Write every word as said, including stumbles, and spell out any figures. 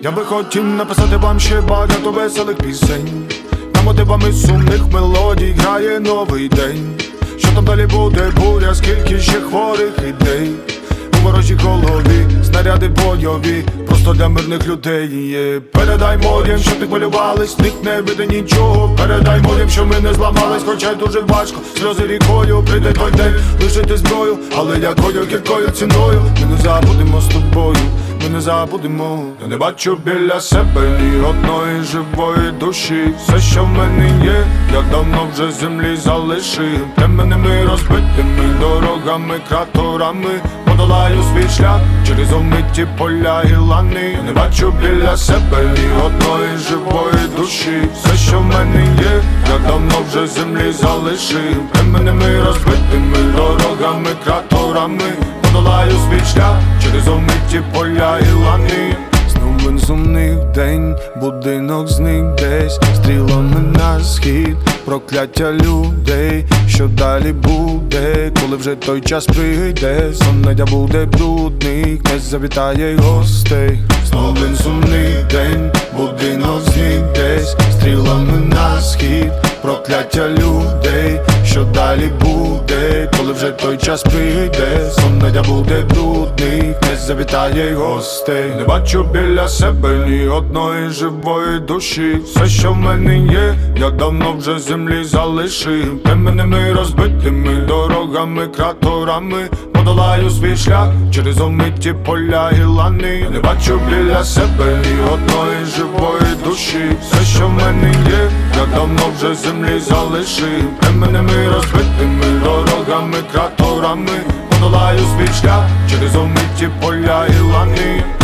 Я би хотів написати вам ще багато веселих пісень. На мотивами сумних мелодій грає новий день. Що там далі буде буря, скільки ще хворих ідей у ворожій голові, снаряди бойові, просто для мирних людей є. Передай морям, щоб не хвилювались, них не буде нічого. Передай морям, що ми не зламались, хоча дуже важко, сльози рікою, прийде той день лишити зброю, але якою гіркою ціною ми не забудемо з тобою, ми не забудемо. Я не бачу біля себе ні одної живої душі. Все, що в мене є, я давно вже землі залишив. Темними розбитими дорогами, кратерами подолаю свій шлях через омиті поля і лани. Я не бачу біля себе ні одної живої душі. Все, що в мене є, я давно вже землі залишив. Темними розбитими дорогами, кратерами подолаю свій шлях через омиті поля і лани. Знову сумний день, будинок зник десь, стрілами на схід, прокляття людей. Що далі буде, коли вже той час прийде? Сонедя буде брудний, не завітає гостей. Знову сумний день, будинок зник десь, стрілами на схід, прокляття людей. Що далі буде, коли вже той час прийде? Сонедя буде брудний, не завітає гостей. Не бачу біля себе ні одної живої душі. Все, що в мене є, я давно вже землі залишив. Темними розбитими дорогами, кратерами подолаю свій шлях через омиті поля і лани. Не бачу біля себе ні одної живої душі. Все, що в мене є, я давно вже землі залишив. Темними розбитими дорогами, кратерами подолаю свій шлях через омиті поля і лани.